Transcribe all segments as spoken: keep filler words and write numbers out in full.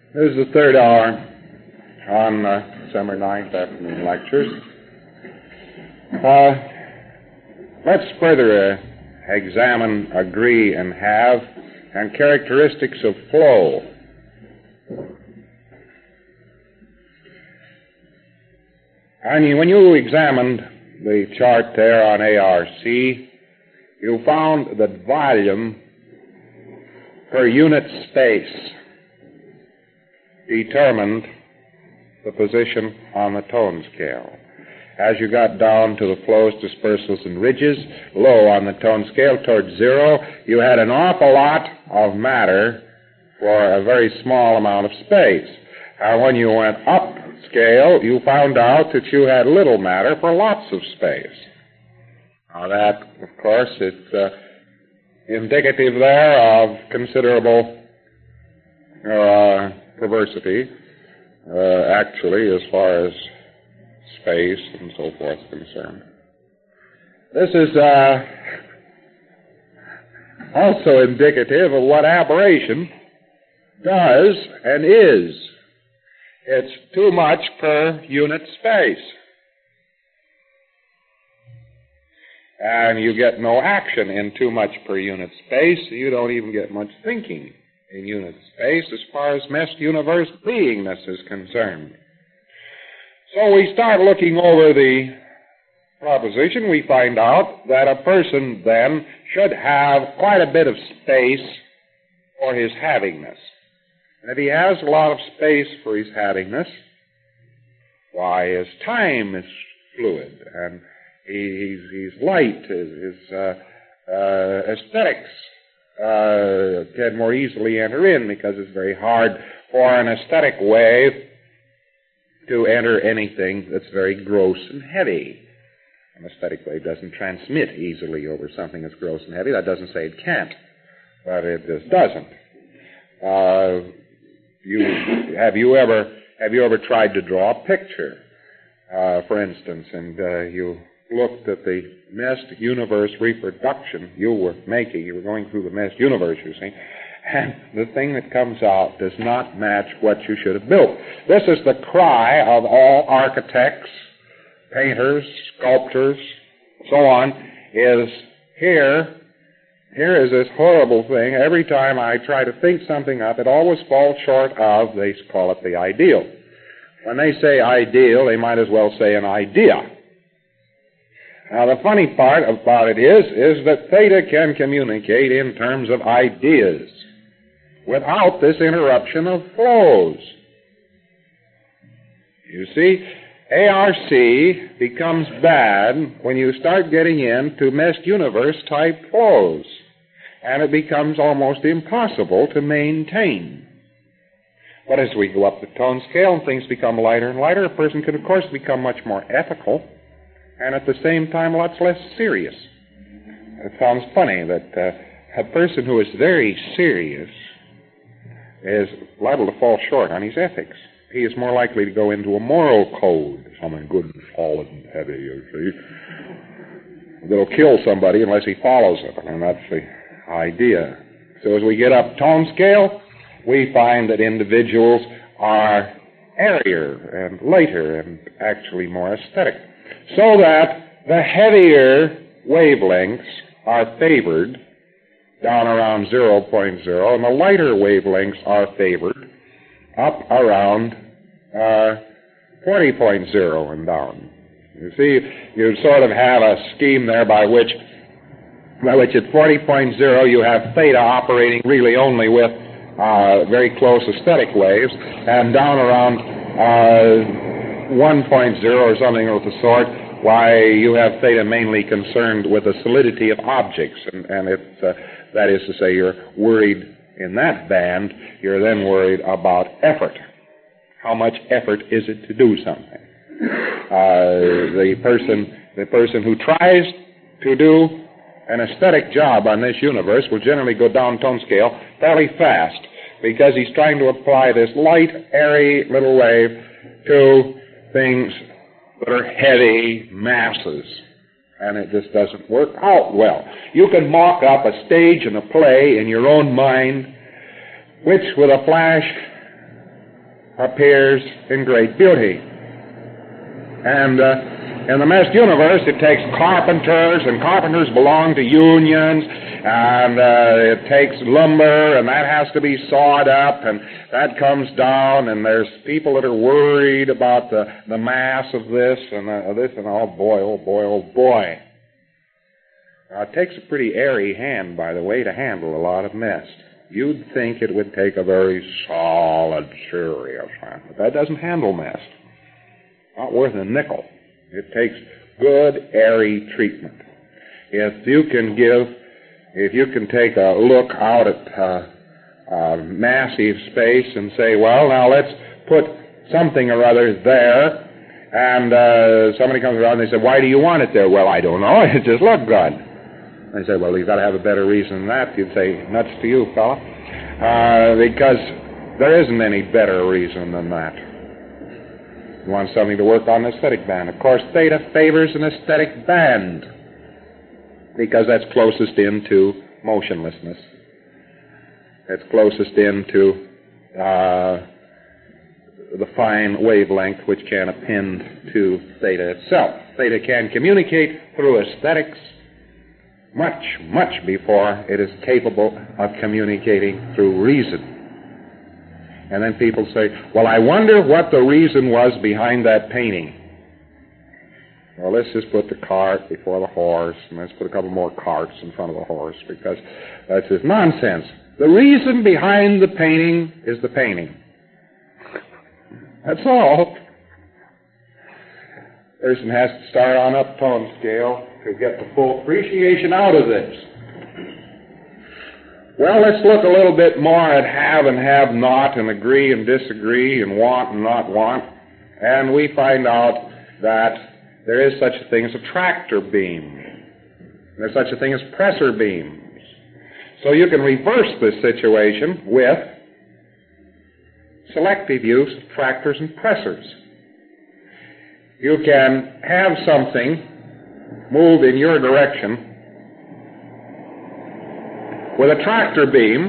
This is the third hour on uh, December ninth afternoon lectures. Uh, let's further uh, examine agree and have and characteristics of flow. I mean, when you examined the chart there on A R C, you found that volume per unit space determined the position on the tone scale. As you got down to the flows, dispersals, and ridges, low on the tone scale towards zero, you had an awful lot of matter for a very small amount of space. And when you went up scale, you found out that you had little matter for lots of space. Now that, of course, it's uh, indicative there of considerable uh, perversity, uh, actually, as far as space and so forth is concerned. This is uh, also indicative of what aberration does and is. It's too much per unit space. And you get no action in too much per unit space. You don't even get much thinking in unit space as far as meshed universe beingness is concerned. So we start looking over the proposition. We find out that a person then should have quite a bit of space for his havingness. And if he has a lot of space for his havingness, why, his time is fluid, and he, he's, he's light, his, his uh, uh, aesthetics uh, can more easily enter in, because it's very hard for an aesthetic wave to enter anything that's very gross and heavy. An aesthetic wave doesn't transmit easily over something that's gross and heavy. That doesn't say it can't, but it just doesn't. Uh, you, have you ever have you ever tried to draw a picture, uh, for instance, and uh, you looked at the meshed universe reproduction you were making? You were going through the meshed universe, you see, and the thing that comes out does not match what you should have built. This is the cry of all architects, painters, sculptors, so on, is here, here is this horrible thing. Every time I try to think something up, it always falls short of, they call it the ideal. When they say ideal, they might as well say an idea. Now, the funny part about it is, is that theta can communicate in terms of ideas without this interruption of flows. You see, A R C becomes bad when you start getting into meshed universe type flows, and it becomes almost impossible to maintain. But as we go up the tone scale and things become lighter and lighter, a person can, of course, become much more ethical, and at the same time lots less serious. It sounds funny that uh, a person who is very serious is liable to fall short on his ethics. He is more likely to go into a moral code, something good and solid and heavy, you see, that'll kill somebody unless he follows it, and that's the idea. So as we get up tone scale, we find that individuals are airier and lighter and actually more aesthetic, so that the heavier wavelengths are favored down around zero point zero, and the lighter wavelengths are favored up around uh, twenty point zero and down. You see, you sort of have a scheme there by which, by which at forty point zero you have theta operating really only with uh, very close aesthetic waves, and down around uh, one point zero or something of the sort, why you have theta mainly concerned with the solidity of objects, and, and it's, uh, that is to say, you're worried in that band, you're then worried about effort. How much effort is it to do something? Uh, the person, the person who tries to do an aesthetic job on this universe will generally go down tone scale fairly fast, because he's trying to apply this light, airy little wave to things that are heavy masses. And it just doesn't work out well. You can mock up a stage and a play in your own mind, which with a flash appears in great beauty. And uh, in the meshed universe, it takes carpenters, and carpenters belong to unions, and uh, it takes lumber, and that has to be sawed up, and that comes down, and there's people that are worried about the, the mass of this and uh, this, and oh boy, oh boy, oh boy. Now, it takes a pretty airy hand, by the way, to handle a lot of mess. You'd think it would take a very solid, serious hand, but that doesn't handle mess. Not worth a nickel. It takes good, airy treatment. If you can give, if you can take a look out at uh, uh, massive space and say, well, now let's put something or other there, and uh, somebody comes around and they say, why do you want it there? Well, I don't know. It just looked good. They say, well, you've got to have a better reason than that. You'd say, nuts to you, fella. Uh, because there isn't any better reason than that. You want something to work on an aesthetic band. Of course, theta favors an aesthetic band because that's closest into motionlessness. It's closest into uh, the fine wavelength which can append to theta itself. Theta can communicate through aesthetics much, much before it is capable of communicating through reason. And then people say, well, I wonder what the reason was behind that painting. Well, let's just put the cart before the horse, and let's put a couple more carts in front of the horse, because that's just nonsense. The reason behind the painting is the painting. That's all. Person has to start on up tone scale to get the full appreciation out of this. Well, let's look a little bit more at have and have not, and agree and disagree, and want and not want. And we find out that there is such a thing as a tractor beam. There's such a thing as pressor beams. So you can reverse this situation with selective use of tractors and pressors. You can have something move in your direction with a tractor beam,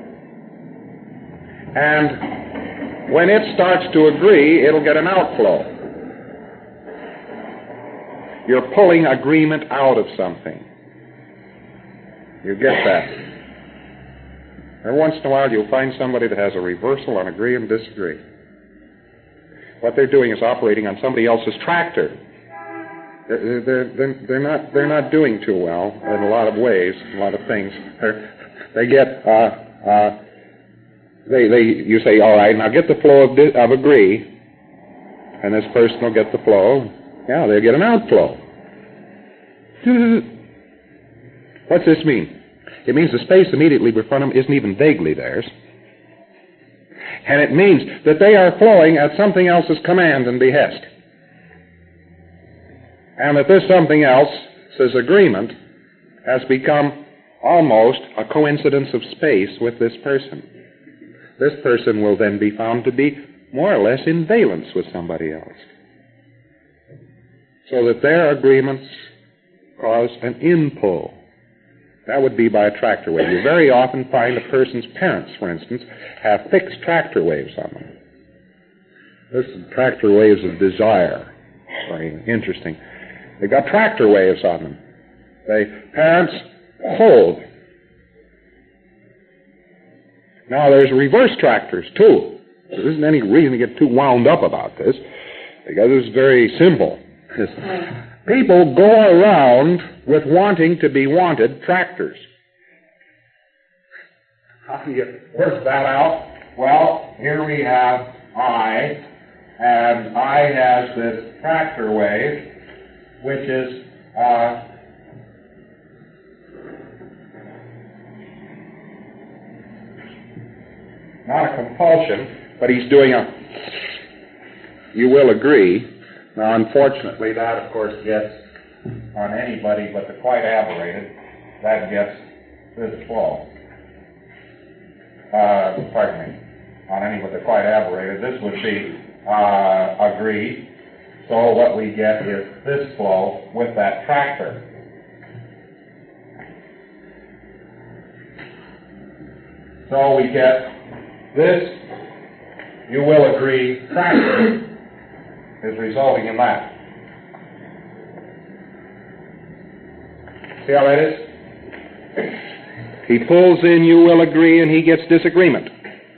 and when it starts to agree, it'll get an outflow. You're pulling agreement out of something. You get that. Every once in a while, you'll find somebody that has a reversal on agree and disagree. What they're doing is operating on somebody else's tractor. They're, they're, they're, not, they're not doing too well in a lot of ways, a lot of things. They're, they get, uh, uh, they, they, you say, all right, now get the flow of, di- of agree, and this person will get the flow. Yeah, they'll get an outflow. What's this mean? It means the space immediately before them isn't even vaguely theirs. And it means that they are flowing at something else's command and behest. And that this something else's agreement has become almost a coincidence of space with this person. This person will then be found to be more or less in valence with somebody else. So that their agreements cause an impulse. That would be by a tractor wave. You very often find a person's parents, for instance, have fixed tractor waves on them. This is tractor waves of desire. Very interesting. They've got tractor waves on them. They, parents hold. Now, there's reverse tractors, too. There isn't any reason to get too wound up about this, because it's very simple. People go around with wanting to be wanted tractors. How do you work that out? Well, here we have I, and I has this tractor wave, which is uh, not a compulsion, but he's doing a, you will agree. Now, unfortunately, that, of course, gets on anybody but the quite aberrated, that gets this flow. Uh, pardon me. On any but the quite aberrated, this would be uh, agree. So what we get is this flow with that tractor. So we get this you will agree tractor is resulting in that. See how that is? He pulls in you will agree and he gets disagreement.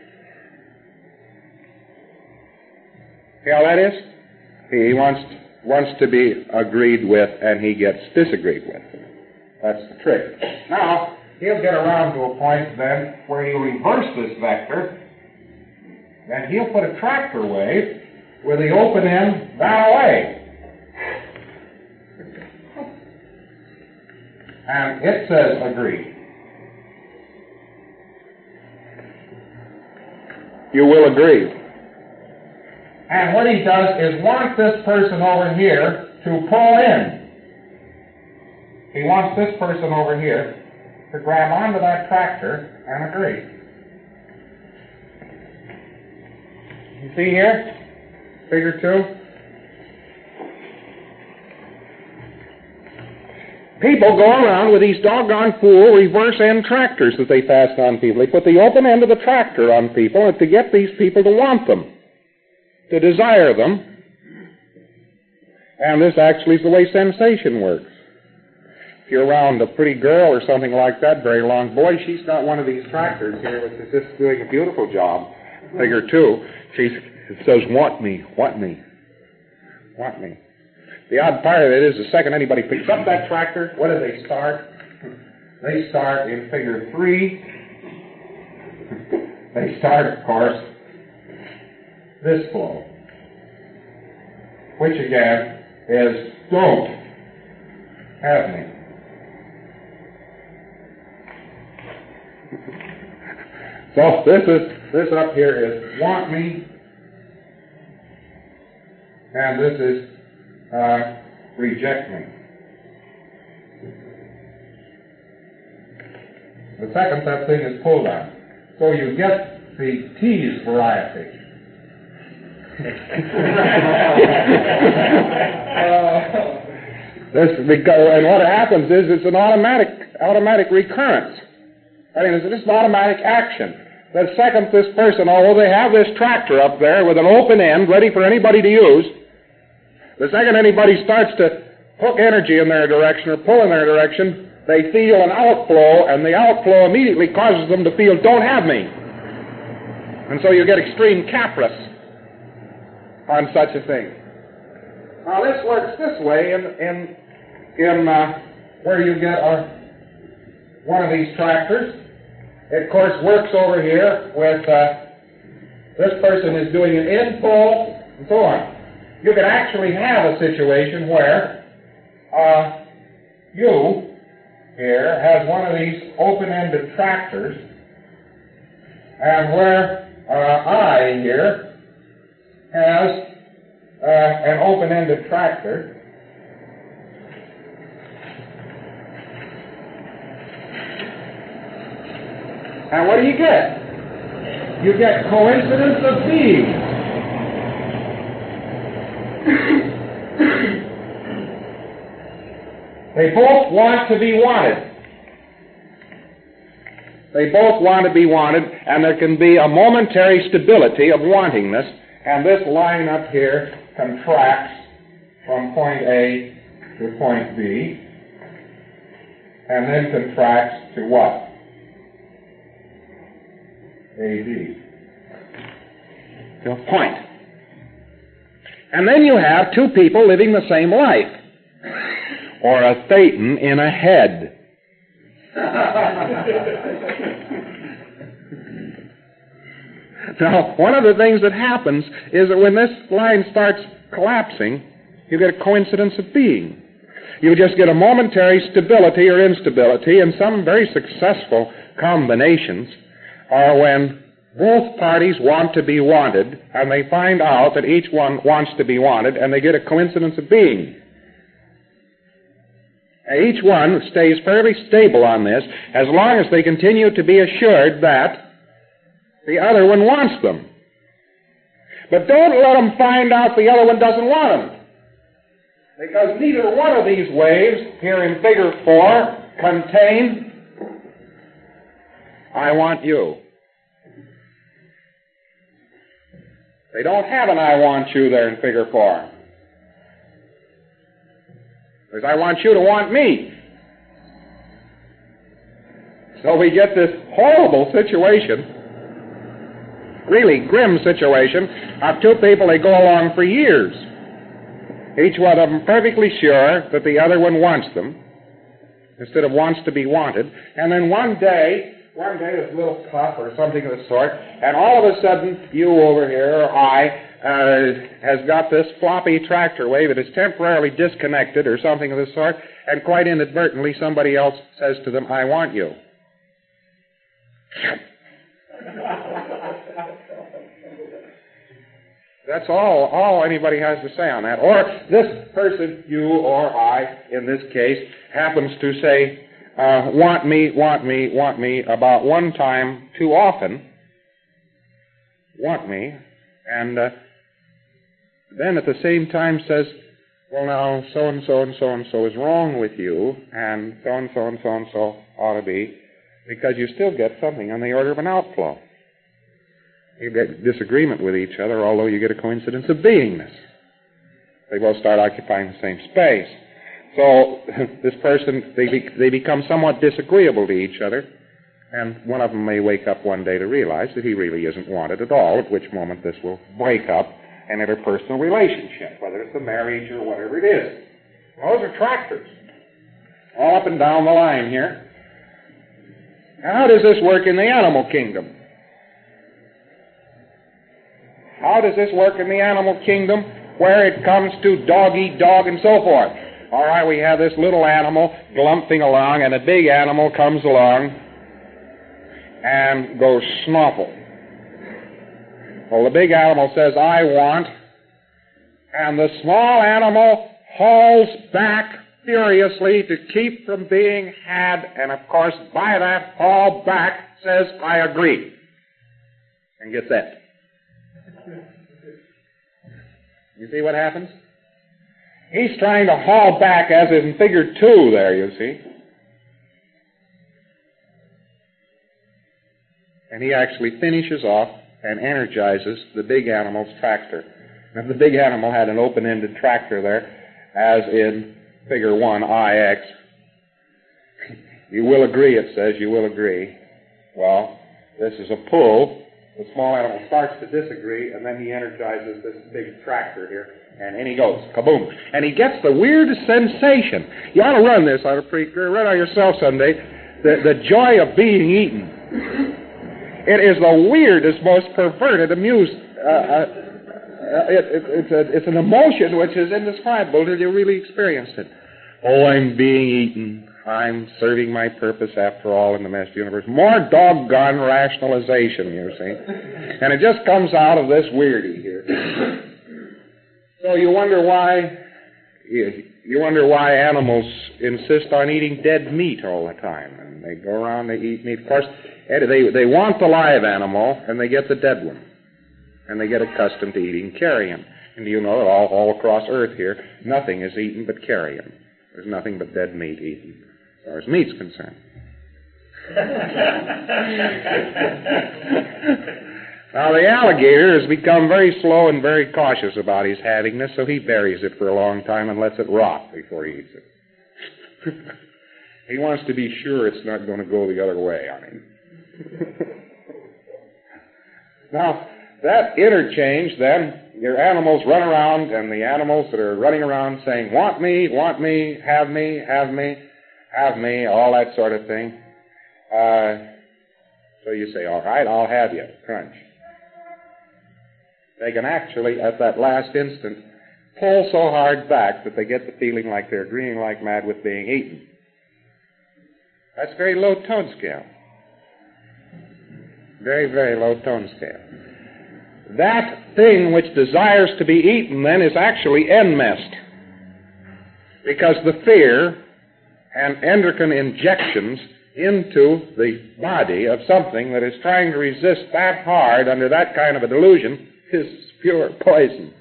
See how that is? He wants, wants to be agreed with and he gets disagreed with. That's the trick. Now, he'll get around to a point then where he'll reverse this vector and he'll put a tractor wave with the open end that way. And it says agree. You will agree. And what he does is want this person over here to pull in. He wants this person over here to grab onto that tractor and agree. You see here? Figure two? People go around with these doggone fool reverse end tractors that they fasten on people. They put the open end of the tractor on people to get these people to want them, to desire them. And this actually is the way sensation works. If you're around a pretty girl or something like that, very long, boy, she's got one of these tractors here, which is just doing a beautiful job. Figure two, she it says, want me, want me, want me. The odd part of it is the second anybody picks up that tractor, what do they start? They start in figure three. They start, of course, this flow, which again is don't have me. So this is this up here is want me, and this is uh, reject me. The second that thing is pulled on. So you get the tease variety. uh, this, and what happens is it's an automatic automatic recurrence. I mean, it's just an automatic action. The second this person, although they have this tractor up there with an open end ready for anybody to use, the second anybody starts to hook energy in their direction or pull in their direction, they feel an outflow, and the outflow immediately causes them to feel, don't have me. And so you get extreme caprice on such a thing. Now this works this way in, in, in uh, where you get a, one of these tractors. It, of course, works over here with uh, this person is doing an in pull and so on. You could actually have a situation where uh, you here has one of these open-ended tractors, and where uh, I here has uh, an open-ended tractor. And what do you get? You get coincidence of being. They both want to be wanted. They both want to be wanted, and there can be a momentary stability of wantingness, and this line up here contracts from point A to point B, and then contracts to what? A B. To a point. And then you have two people living the same life. Or a Thetan in a head. Now, one of the things that happens is that when this line starts collapsing, you get a coincidence of being. You just get a momentary stability or instability, and some very successful combinations are when both parties want to be wanted, and they find out that each one wants to be wanted, and they get a coincidence of being. Each one stays fairly stable on this as long as they continue to be assured that the other one wants them. But don't let them find out the other one doesn't want them, because neither one of these waves here in figure four contain I want you. They don't have an I want you there in figure four. Because I want you to want me. So we get this horrible situation, really grim situation, of two people that go along for years. Each one of them perfectly sure that the other one wants them, instead of wants to be wanted. And then one day, one day there's a little cuff or something of the sort, and all of a sudden, you over here, or I, uh, has got this floppy tractor wave that is temporarily disconnected or something of the sort, and quite inadvertently somebody else says to them, I want you. That's all, all anybody has to say on that. Or this person, you or I, in this case, happens to say, uh, want me, want me, want me, about one time too often, want me, and uh, then at the same time says, well now, so-and-so and so-and-so is wrong with you, and so-and-so and so-and-so ought to be, because you still get something on the order of an outflow. You get disagreement with each other, although you get a coincidence of beingness. They both start occupying the same space. So this person, they, be, they become somewhat disagreeable to each other, and one of them may wake up one day to realize that he really isn't wanted at all, at which moment this will break up an interpersonal relationship, whether it's a marriage or whatever it is. Those are tractors, all up and down the line here. How does this work in the animal kingdom? How does this work in the animal kingdom where it comes to dog eat dog and so forth? All right, we have this little animal glumping along, and a big animal comes along and goes snuffle. Well, the big animal says, I want, and the small animal hauls back furiously to keep from being had, and of course, by that haul back, says, I agree, and gets that. You see what happens? He's trying to haul back, as in figure two there, you see. And he actually finishes off and energizes the big animal's tractor. Now, if the big animal had an open-ended tractor there, as in figure one, I X, you will agree, it says, you will agree. Well, this is a pull. The small animal starts to disagree, and then he energizes this big tractor here, and in he goes, kaboom. And he gets the weirdest sensation. You ought to run this on a pre- run on yourself someday, the, the joy of being eaten. It is the weirdest, most perverted, amused, uh, uh, it, it, it's, a, it's an emotion which is indescribable till you really experience it. Oh, I'm being eaten. I'm serving my purpose after all in the master universe. More doggone rationalization, you see. And it just comes out of this weirdie here. So you wonder why you, you wonder why animals insist on eating dead meat all the time. And they go around, they eat meat. Of course, they, they want the live animal, and they get the dead one. And they get accustomed to eating carrion. And you know that all, all across Earth here, nothing is eaten but carrion. There's nothing but dead meat eaten, as far as meat's concerned. Now, the alligator has become very slow and very cautious about his havingness, so he buries it for a long time and lets it rot before he eats it. He wants to be sure it's not going to go the other way on him. Now, that interchange, then, your animals run around, and the animals that are running around saying, want me, want me, have me, have me, have me, all that sort of thing. Uh, so you say, all right, I'll have you, crunch. They can actually, at that last instant, pull so hard back that they get the feeling like they're agreeing like mad with being eaten. That's very low tone scale. Very, very low tone scale. That thing which desires to be eaten, then, is actually enmeshed. Because the fear and endocrine injections into the body of something that is trying to resist that hard under that kind of a delusion is pure poison.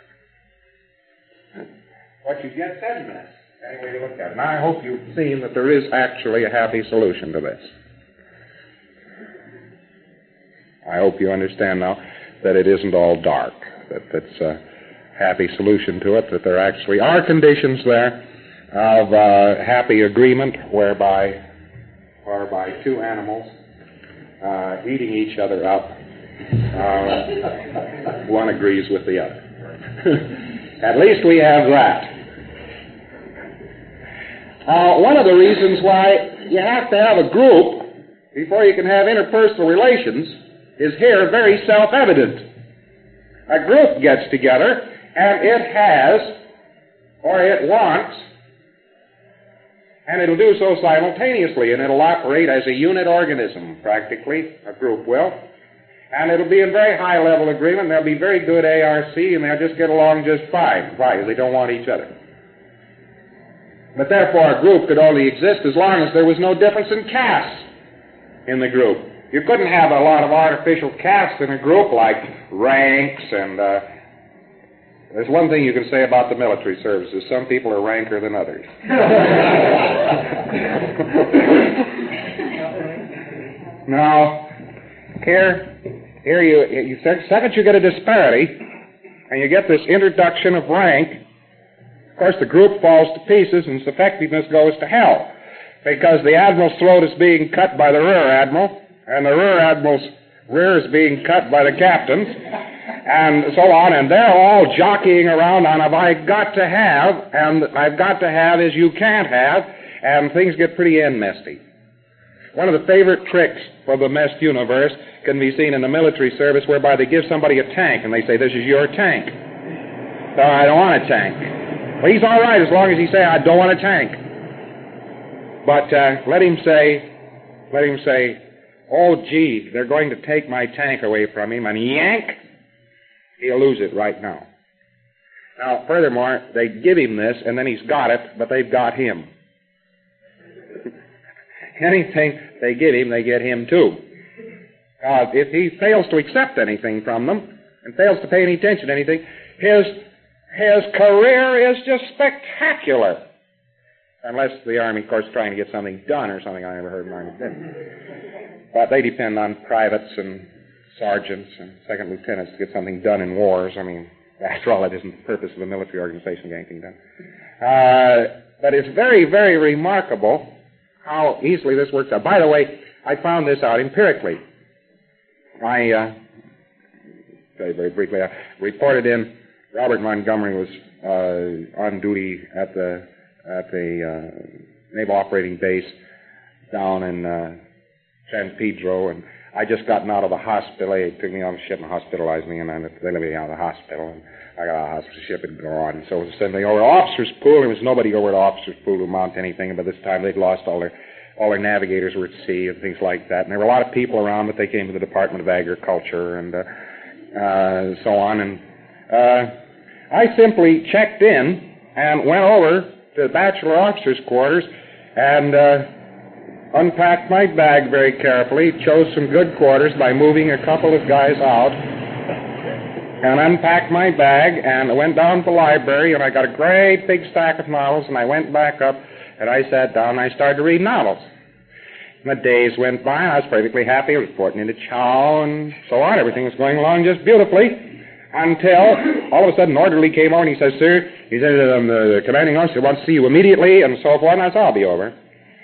What you get is enmeshed, any way you look at it. And I hope you've seen that there is actually a happy solution to this. I hope you understand now that it isn't all dark, that it's a happy solution to it, that there actually are conditions there of uh, happy agreement whereby, whereby two animals uh, eating each other up, uh, one agrees with the other. At least we have that. Uh, one of the reasons why you have to have a group before you can have interpersonal relations is here very self-evident. A group gets together and it has, or it wants, and it'll do so simultaneously, and it'll operate as a unit organism, practically, a group will. And it'll be in very high-level agreement, and they'll be very good A R C, and they'll just get along just fine. Why? Because they don't want each other. But therefore, a group could only exist as long as there was no difference in caste in the group. You couldn't have a lot of artificial caste in a group, like ranks, and uh, there's one thing you can say about the military services. Some people are ranker than others. Now, here... Here, you, you second you get a disparity, and you get this introduction of rank, of course the group falls to pieces and its effectiveness goes to hell, because the admiral's throat is being cut by the rear admiral, and the rear admiral's rear is being cut by the captain's, and so on, and they're all jockeying around on have I got to have, and I've got to have is you can't have, and things get pretty end-mesty. One of the favorite tricks for the messed universe can be seen in the military service, whereby they give somebody a tank and they say, this is your tank. No, I don't want a tank. Well, he's all right as long as he say, I don't want a tank. But uh, let him say, let him say, oh, gee, they're going to take my tank away from him, and yank, he'll lose it right now. Now, furthermore, they give him this, and then he's got it, but they've got him. Anything they give him, they get him too. Uh, if he fails to accept anything from them and fails to pay any attention to anything, his, his career is just spectacular. Unless the Army, of course, is trying to get something done or something. I never heard an Army did. But they depend on privates and sergeants and second lieutenants to get something done in wars. I mean, after all, that isn't the purpose of a military organization to get anything done. Uh, but it's very, very remarkable how easily this works out. By the way, I found this out empirically. I, uh, very, very briefly, I reported in, Robert Montgomery was uh, on duty at the at the uh, Naval Operating Base down in uh, San Pedro, and I just gotten out of the hospital. They took me on the ship and hospitalized me, and then they let me out of the hospital, and I got out of the hospital, ship had gone, and so it was sent me over to officers' pool. There was nobody over to officers' pool to mount anything, and by this time they'd lost all their all their navigators were at sea and things like that. And there were a lot of people around, but they came to the Department of Agriculture and uh, uh, so on. And uh, I simply checked in and went over to the bachelor officers' quarters and uh, unpacked my bag very carefully, chose some good quarters by moving a couple of guys out, and unpacked my bag, and I went down to the library, and I got a great big stack of novels, and I went back up, and I sat down, and I started to read novels. And the days went by, and I was perfectly happy, reporting into chow and so on. Everything was going along just beautifully, until all of a sudden an orderly came over, and he says, sir, he said, um, the commanding officer wants to see you immediately, and so forth, and I said, I'll be over.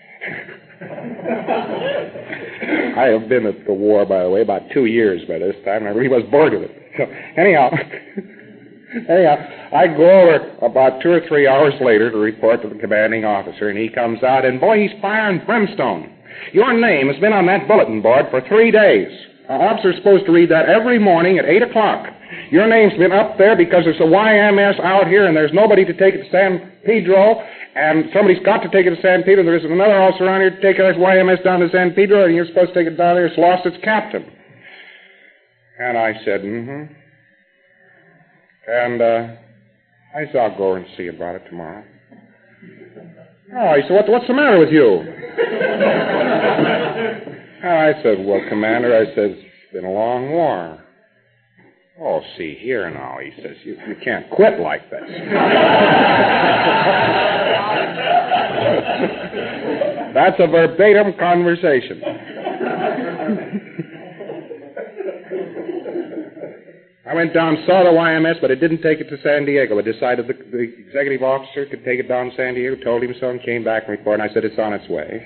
I have been at the war, by the way, about two years by this time, and I really was bored with it. So, anyhow, anyhow, I go over about two or three hours later to report to the commanding officer, and he comes out, and boy, he's fire and brimstone. Your name has been on that bulletin board for three days. An officer's supposed to read that every morning at eight o'clock. Your name's been up there because there's a Y M S out here, and there's nobody to take it to San Pedro, and somebody's got to take it to San Pedro. There's another officer around here to take that Y M S down to San Pedro, and you're supposed to take it down there. It's lost its captain. And I said, mm-hmm. And uh, I said, I'll go over and see about it tomorrow. Oh, he said, what, what's the matter with you? I said, well, Commander, I said, it's been a long war. Oh, see here now, he says, you, you can't quit like this. That's a verbatim conversation. I went down, saw the Y M S, but it didn't take it to San Diego. It decided the, the executive officer could take it down to San Diego, told him so, and came back and reported, and I said, it's on its way.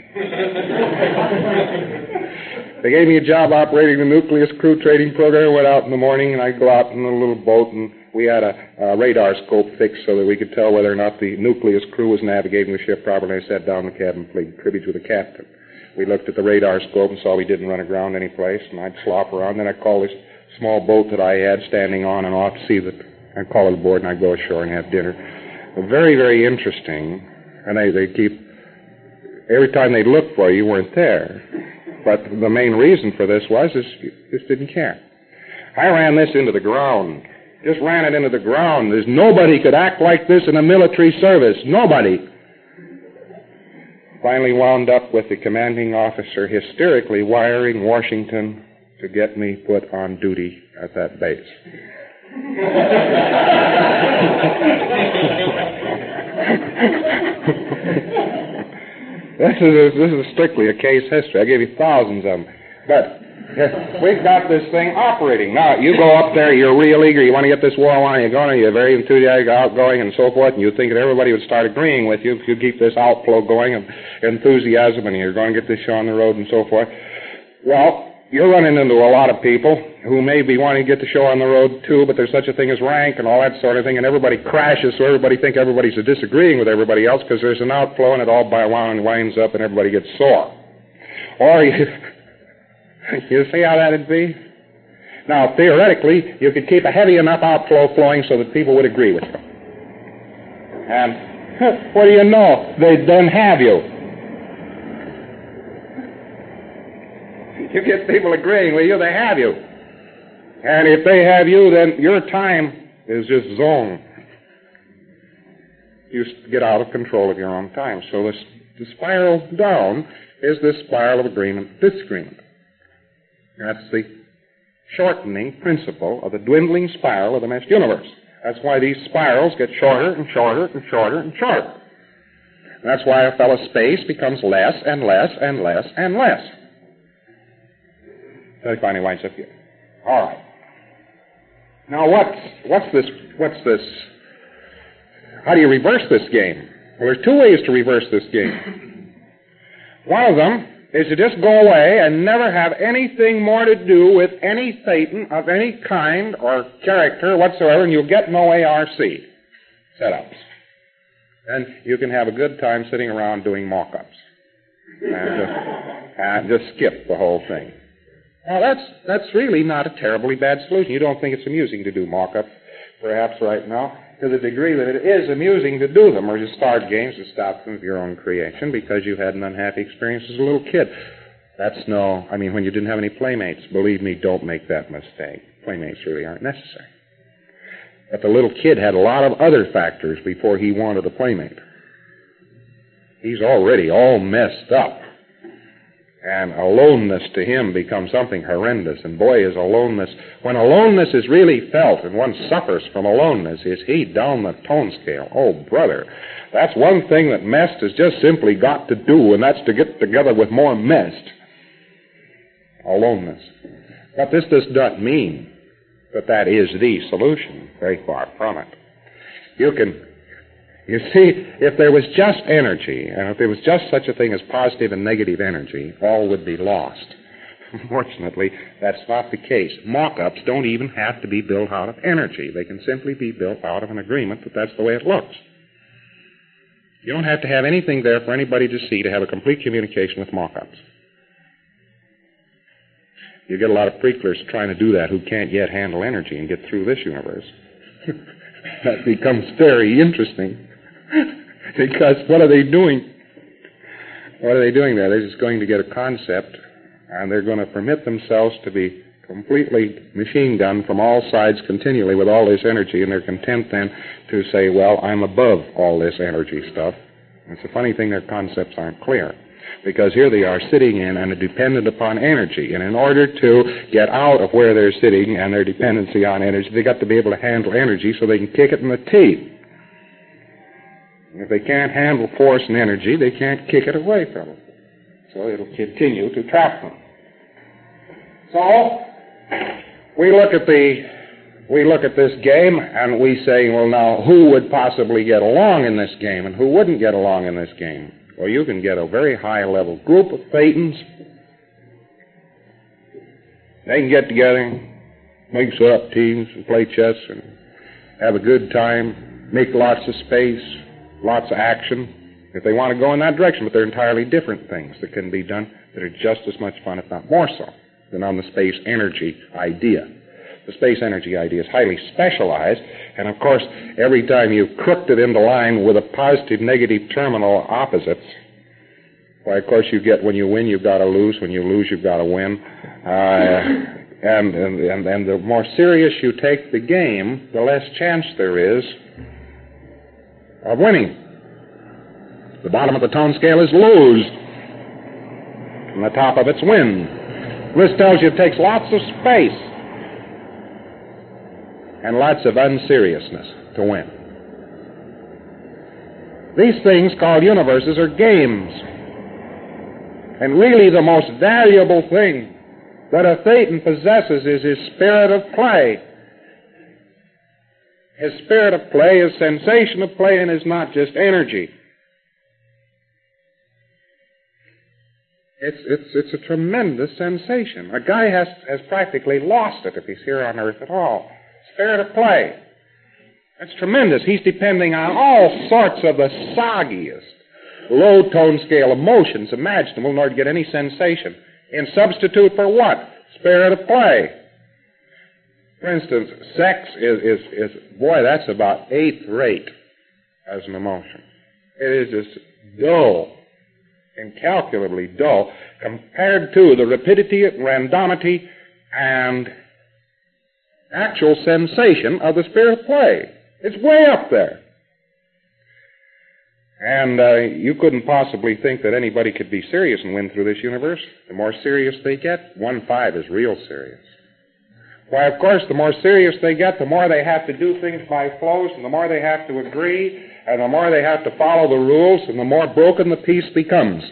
They gave me a job operating the nucleus crew trading program. I went out in the morning, and I'd go out in a little boat, and we had a, a radar scope fixed so that we could tell whether or not the nucleus crew was navigating the ship properly. I sat down in the cabin and played cribbage with the captain. We looked at the radar scope and saw we didn't run aground any place, and I'd slop around. Then I'd call this small boat that I had standing on and off to see that. I'd call it aboard, and I'd go ashore and have dinner. Very, very interesting. And they, they keep, every time they'd look for you, you weren't there. But the main reason for this was is you just didn't care. I ran this into the ground. Just ran it into the ground. There's nobody could act like this in a military service. Nobody. Finally wound up with the commanding officer hysterically wiring Washington to get me put on duty at that base. This is, a, this is strictly a case history. I gave you thousands of them. But uh, we've got this thing operating. Now, you go up there, you're real eager, you want to get this war on, you're going, you're very enthusiastic, outgoing, and so forth, and you think that everybody would start agreeing with you if you keep this outflow going of enthusiasm, and you're going to get this show on the road and so forth. Well, you're running into a lot of people who may be wanting to get the show on the road, too, but there's such a thing as rank and all that sort of thing, and everybody crashes, so everybody thinks everybody's disagreeing with everybody else because there's an outflow, and it all by one winds up, and everybody gets sore. Or you, you see how that'd be? Now, theoretically, you could keep a heavy enough outflow flowing so that people would agree with you. And what do you know? They'd then have you. You get people agreeing with you, they have you. And if they have you, then your time is just zoned. You get out of control of your own time. So this, the spiral down is this spiral of agreement, disagreement. That's the shortening principle of the dwindling spiral of the meshed universe. That's why these spirals get shorter and shorter and shorter and shorter. And that's why a fellow's space becomes less and less and less and less. So he finally winds up here. All right. Now, what's what's this? What's this? How do you reverse this game? Well, there's two ways to reverse this game. One of them is to just go away and never have anything more to do with any Satan of any kind or character whatsoever, and you'll get no A R C setups. And you can have a good time sitting around doing mock-ups and just, and just skip the whole thing. Now, that's that's really not a terribly bad solution. You don't think it's amusing to do mock-ups, perhaps right now, to the degree that it is amusing to do them, or to start games to stop them of your own creation because you had an unhappy experience as a little kid. That's no, I mean, when you didn't have any playmates, believe me, don't make that mistake. Playmates really aren't necessary. But the little kid had a lot of other factors before he wanted a playmate. He's already all messed up. And aloneness to him becomes something horrendous. And boy, is aloneness, when aloneness is really felt and one suffers from aloneness, is he down the tone scale? Oh, brother, that's one thing that Mest has just simply got to do, and that's to get together with more Mest. Aloneness. But this does not mean that that is the solution. Very far from it. You can... You see, if there was just energy, and if there was just such a thing as positive and negative energy, all would be lost. Unfortunately, that's not the case. Mock-ups don't even have to be built out of energy. They can simply be built out of an agreement that that's the way it looks. You don't have to have anything there for anybody to see to have a complete communication with mock-ups. You get a lot of prequelers trying to do that who can't yet handle energy and get through this universe. That becomes very interesting. Because what are they doing? What are they doing there? They're just going to get a concept, and they're going to permit themselves to be completely machine gunned from all sides continually with all this energy, and they're content then to say, well, I'm above all this energy stuff. It's a funny thing their concepts aren't clear. Because here they are sitting in and are dependent upon energy. And in order to get out of where they're sitting and their dependency on energy, they've got to be able to handle energy so they can kick it in the teeth. And if they can't handle force and energy, they can't kick it away from them. So it'll continue to trap them. So we look at the we look at this game and we say, well, now, who would possibly get along in this game and who wouldn't get along in this game? Well, you can get a very high-level group of Thetans. They can get together, make up teams and play chess and have a good time, make lots of space, lots of action, if they want to go in that direction. But they're entirely different things that can be done that are just as much fun, if not more so, than on the space energy idea. The space energy idea is highly specialized, and of course, every time you've crooked it into line with a positive-negative terminal opposites, why, of course, you get when you win, you've got to lose. When you lose, you've got to win. Uh, and, and, and the more serious you take the game, the less chance there is of winning. The bottom of the tone scale is lose, and the top of it's win. This tells you it takes lots of space and lots of unseriousness to win. These things called universes are games. And really the most valuable thing that a Thetan possesses is his spirit of play. His spirit of play, his sensation of play, and is not just energy. It's, it's, it's a tremendous sensation. A guy has, has practically lost it if he's here on Earth at all. Spirit of play. That's tremendous. He's depending on all sorts of the soggiest, low tone scale emotions imaginable in order to get any sensation. In substitute for what? Spirit of play. For instance, sex is, is, is boy, that's about eighth rate as an emotion. It is just dull, incalculably dull, compared to the rapidity, randomity, and actual sensation of the spirit of play. It's way up there. And uh, you couldn't possibly think that anybody could be serious and win through this universe. The more serious they get, one five is real serious. Why, of course, the more serious they get, the more they have to do things by flows, and the more they have to agree, and the more they have to follow the rules, and the more broken the piece becomes.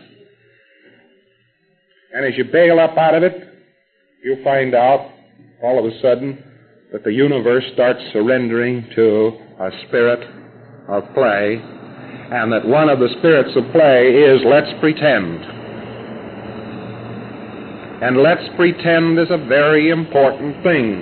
And as you bail up out of it, you'll find out all of a sudden that the universe starts surrendering to a spirit of play, and that one of the spirits of play is let's pretend. And let's pretend is a very important thing.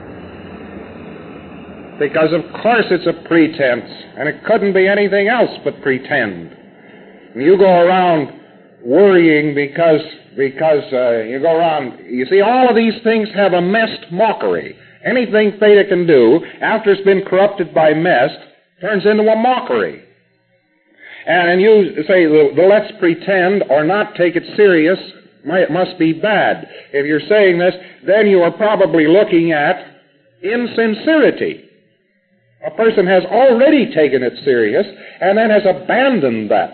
Because of course it's a pretense, and it couldn't be anything else but pretend. And you go around worrying because, because uh, you go around, you see, all of these things have a messed mockery. Anything Theta can do, after it's been corrupted by mess, turns into a mockery. And, and you say, the, the let's pretend or not take it serious might, must be bad. If you're saying this, then you are probably looking at insincerity. A person has already taken it serious and then has abandoned that.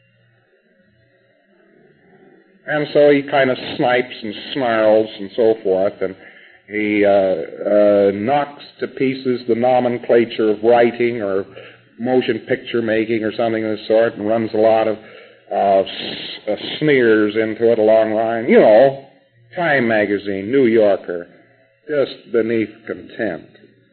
And so he kind of snipes and snarls and so forth, and he uh, uh, knocks to pieces the nomenclature of writing or motion picture making or something of the sort, and runs a lot of uh, s- uh, sneers into it along the line. You know, Time Magazine, New Yorker, just beneath contempt.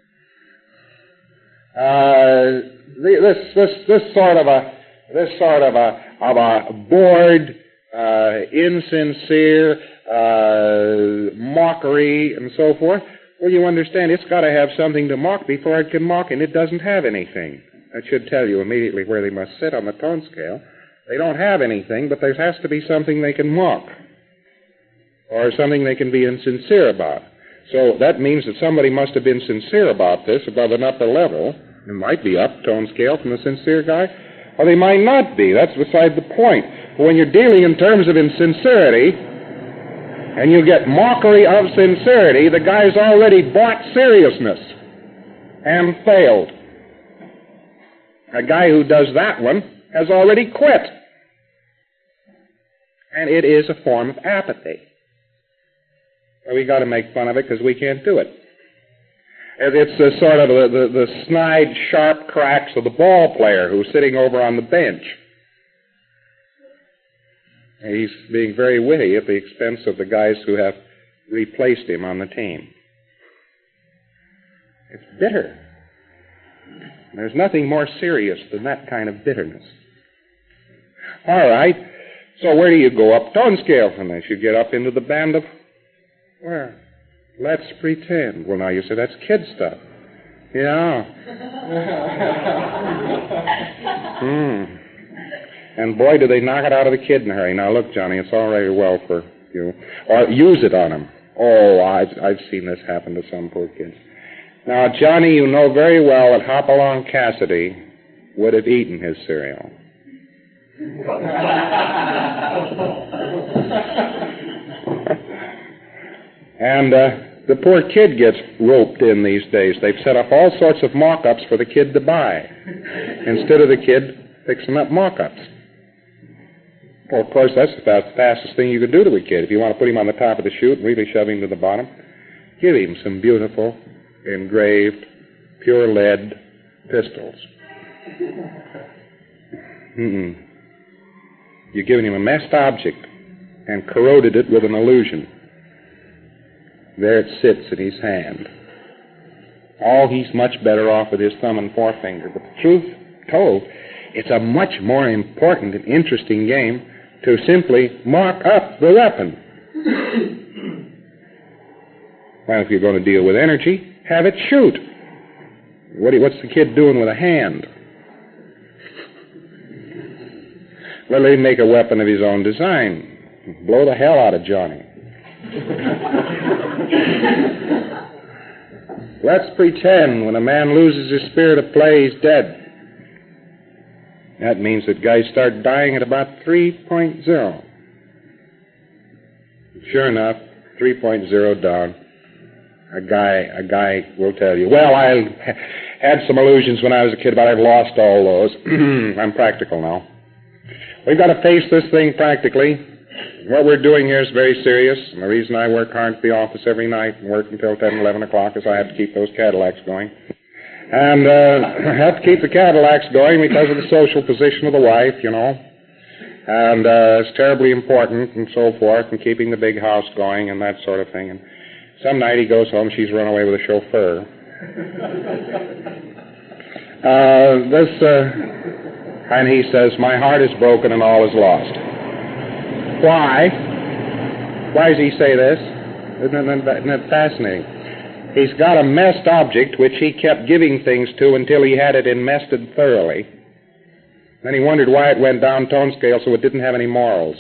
Uh, the, this this this sort of a this sort of a of a bored, uh, insincere uh, mockery and so forth. Well, you understand, it's got to have something to mock before it can mock, and it doesn't have anything. That should tell you immediately where they must sit on the tone scale. They don't have anything, but there has to be something they can mock, or something they can be insincere about. So that means that somebody must have been sincere about this above an upper level. It might be up tone scale from a sincere guy, or they might not be. That's beside the point. But when you're dealing in terms of insincerity, and you get mockery of sincerity, the guy's already bought seriousness and failed. A guy who does that one has already quit. And it is a form of apathy. Well, we got to make fun of it because we can't do it. It's the sort of the, the, the snide, sharp cracks of the ball player who's sitting over on the bench. He's being very witty at the expense of the guys who have replaced him on the team. It's bitter. There's nothing more serious than that kind of bitterness. All right. So where do you go up tone scale from this? You get up into the band of, well, let's pretend. Well, now you say that's kid stuff. Yeah. Hmm. And boy, do they knock it out of the kid in a hurry. Now, look, Johnny, it's all very well for you. Or use it on him. Oh, I've, I've seen this happen to some poor kids. Now, Johnny, you know very well that Hopalong Cassidy would have eaten his cereal. And uh, the poor kid gets roped in these days. They've set up all sorts of mock-ups for the kid to buy, instead of the kid fixing up mock-ups. Well, of course, that's the fast, fastest thing you could do to a kid. If you want to put him on the top of the chute and really shove him to the bottom, give him some beautiful, engraved, pure lead pistols. Mm-mm. You've given him a messed object and corroded it with an illusion. There it sits in his hand. Oh, he's much better off with his thumb and forefinger. But the truth told, it's a much more important and interesting game to simply mark up the weapon. Well, if you're going to deal with energy, have it shoot. What do you, what's the kid doing with a hand? Well, let him make a weapon of his own design. Blow the hell out of Johnny. Let's pretend when a man loses his spirit of play, he's dead. That means that guys start dying at about three point oh. Sure enough, three point oh down. A guy, a guy will tell you, well, I had some illusions when I was a kid, but I've lost all those. I'm practical now. We've got to face this thing practically. What we're doing here is very serious, and the reason I work hard at the office every night and work until ten, eleven o'clock is I have to keep those Cadillacs going. And uh, I have to keep the Cadillacs going because of the social position of the wife, you know. And uh, it's terribly important and so forth, and keeping the big house going and that sort of thing. And some night he goes home, she's run away with a chauffeur. uh, this, uh, and he says, my heart is broken and all is lost. Why? Why does he say this? Isn't that, isn't that fascinating? He's got a messed object which he kept giving things to until he had it enmested thoroughly. Then he wondered why it went down tone scale so it didn't have any morals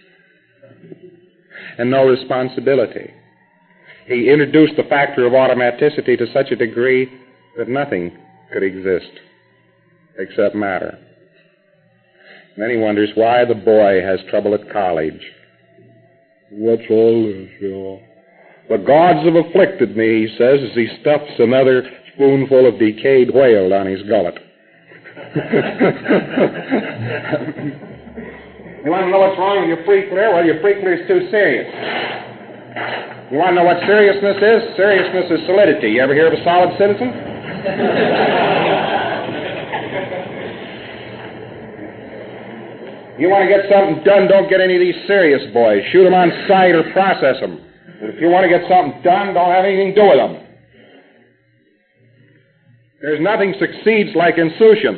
and no responsibility. He introduced the factor of automaticity to such a degree that nothing could exist except matter. And then he wonders why the boy has trouble at college. What's all this, you know? The gods have afflicted me, he says, as he stuffs another spoonful of decayed whale down his gullet. You want to know what's wrong with your free clear? Well, your free clear is too serious. You want to know what seriousness is? Seriousness is solidity. You ever hear of a solid citizen? You want to get something done, don't get any of these serious boys. Shoot them on sight or process them. But if you want to get something done, don't have anything to do with them. There's nothing succeeds like insouciance.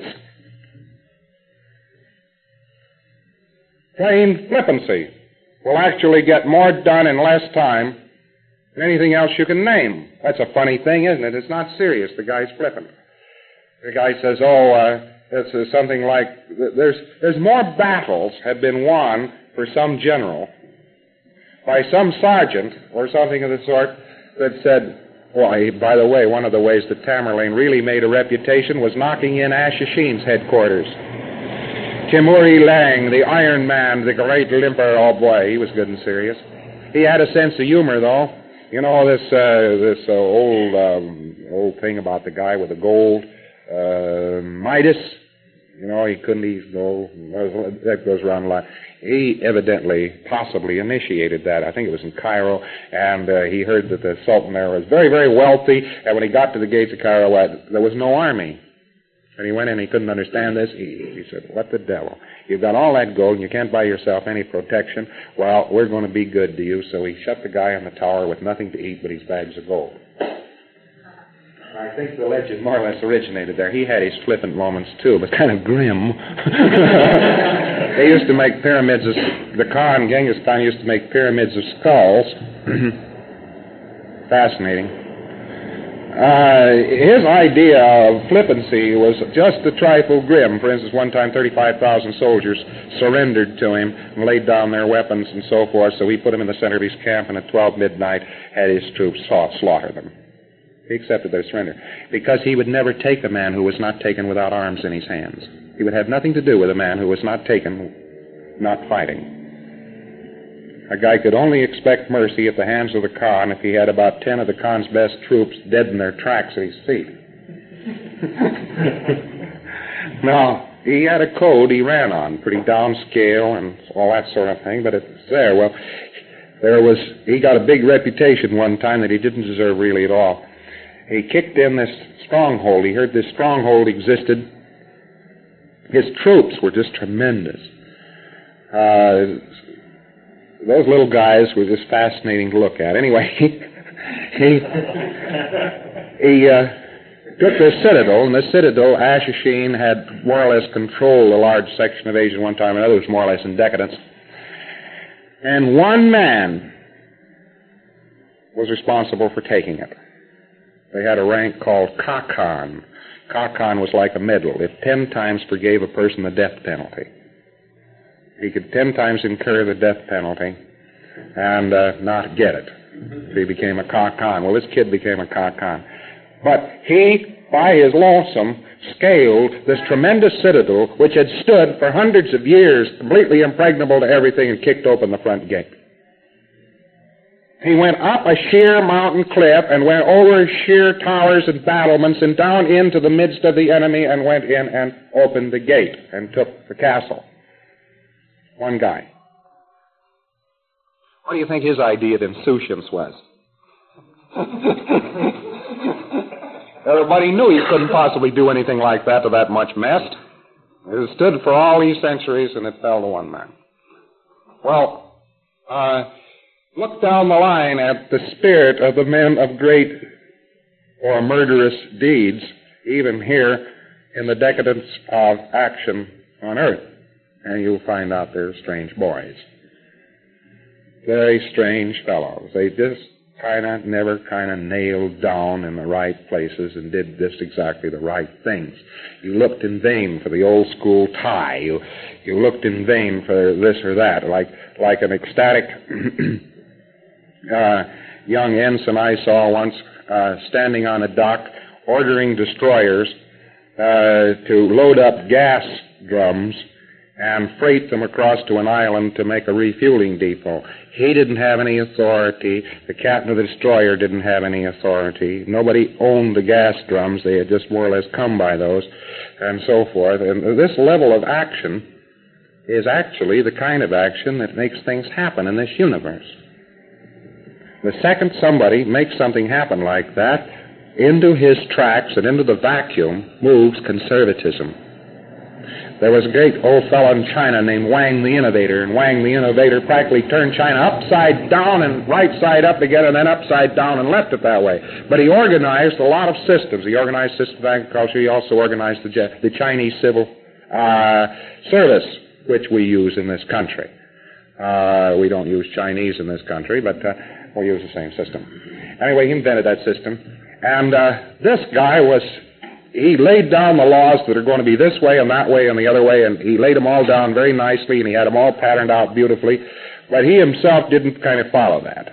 Plain flippancy will actually get more done in less time than anything else you can name. That's a funny thing, isn't it? It's not serious. The guy's flippant. The guy says, oh, uh, it's uh, something like, there's, there's more battles have been won for some general by some sergeant or something of the sort that said, why, by the way, one of the ways that Tamerlane really made a reputation was knocking in Ashashin's headquarters. Timuri Lang, the Iron Man, the great limper, oh boy, he was good and serious. He had a sense of humor, though. You know this uh, this uh, old um, old thing about the guy with the gold, uh, Midas. You know, he couldn't eat gold. That goes around a lot. He evidently, possibly initiated that. I think it was in Cairo, and uh, he heard that the Sultan there was very, very wealthy, and when he got to the gates of Cairo, uh, there was no army. And he went in, he couldn't understand this. He, he said, what the devil? You've got all that gold, and you can't buy yourself any protection. Well, we're going to be good to you. So he shut the guy on the tower with nothing to eat but his bags of gold. I think the legend more or less originated there. He had his flippant moments, too, but kind of grim. They used to make pyramids of... The Khan, Genghis Khan, used to make pyramids of skulls. Fascinating. Uh, his idea of flippancy was just a trifle grim. For instance, one time thirty-five thousand soldiers surrendered to him and laid down their weapons and so forth, so he put them in the center of his camp and at twelve midnight had his troops slaughter them. He accepted their surrender because he would never take a man who was not taken without arms in his hands. He would have nothing to do with a man who was not taken, not fighting. A guy could only expect mercy at the hands of the Khan if he had about ten of the Khan's best troops dead in their tracks at his feet. Now, he had a code he ran on, pretty downscale and all that sort of thing, but it's there. Well, there was, he got a big reputation one time that he didn't deserve really at all. He kicked in this stronghold. He heard this stronghold existed. His troops were just tremendous. Uh, those little guys were just fascinating to look at. Anyway, he he uh, took the citadel, and the citadel, Ashashin had more or less controlled a large section of Asia one time or another. It was more or less in decadence. And one man was responsible for taking it. They had a rank called Kakan. Kakan was like a medal. It ten times forgave a person the death penalty. He could ten times incur the death penalty and uh, not get it. So he became a Kakan. Well, this kid became a Kakan. But he, by his lonesome, scaled this tremendous citadel which had stood for hundreds of years, completely impregnable to everything, and kicked open the front gate. He went up a sheer mountain cliff and went over sheer towers and battlements and down into the midst of the enemy and went in and opened the gate and took the castle. One guy. What do you think his idea of insouciance was? Everybody knew he couldn't possibly do anything like that to that much mess. It stood for all these centuries and it fell to one man. Well, uh... look down the line at the spirit of the men of great or murderous deeds, even here in the decadence of action on earth, and you'll find out they're strange boys. Very strange fellows. They just kind of never kind of nailed down in the right places and did just exactly the right things. You looked in vain for the old school tie. You, you looked in vain for this or that, like, like an ecstatic... Uh, young ensign I saw once uh, standing on a dock ordering destroyers uh, to load up gas drums and freight them across to an island to make a refueling depot. He didn't have any authority. The captain of the destroyer didn't have any authority. Nobody owned the gas drums. They had just more or less come by those and so forth. And this level of action is actually the kind of action that makes things happen in this universe. The second somebody makes something happen like that, into his tracks and into the vacuum moves conservatism. There was a great old fellow in China named Wang the Innovator, and Wang the Innovator practically turned China upside down and right side up again and then upside down and left it that way. But he organized a lot of systems. He organized systems of agriculture. He also organized the, the Chinese civil uh, service, which we use in this country. Uh, we don't use Chinese in this country, but... Uh, We'll use the same system. Anyway, he invented that system. And uh, this guy was, he laid down the laws that are going to be this way and that way and the other way, and he laid them all down very nicely, and he had them all patterned out beautifully. But he himself didn't kind of follow that.